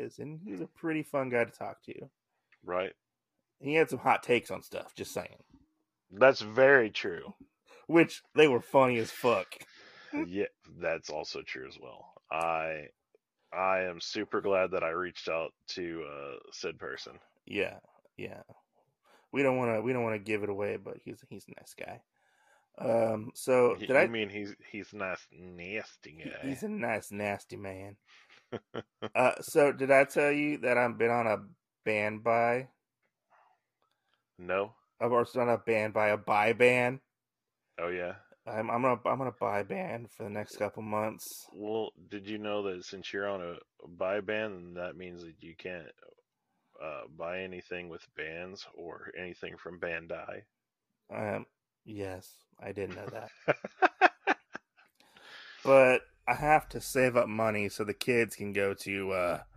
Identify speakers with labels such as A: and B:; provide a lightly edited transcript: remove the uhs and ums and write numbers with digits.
A: is, and he's a pretty fun guy to talk to.
B: Right.
A: He had some hot takes on stuff. Just saying,
B: That's very true.
A: which they were funny as fuck.
B: Yeah, that's also true as well. I am super glad that I reached out to said person.
A: Yeah, yeah. We don't want to give it away, but he's a nice guy. So did
B: You mean he's nice, nasty guy?
A: He's a nice, nasty man. So did I tell you that I've been on a ban buy?
B: No.
A: I've also on a ban buy, a buy ban.
B: Oh yeah.
A: I'm gonna buy ban for the next couple months.
B: Well, did you know that since you're on a buy ban, that means that you can't buy anything with bands or anything from Bandai?
A: Yes, I didn't know that, but I have to save up money so the kids can go to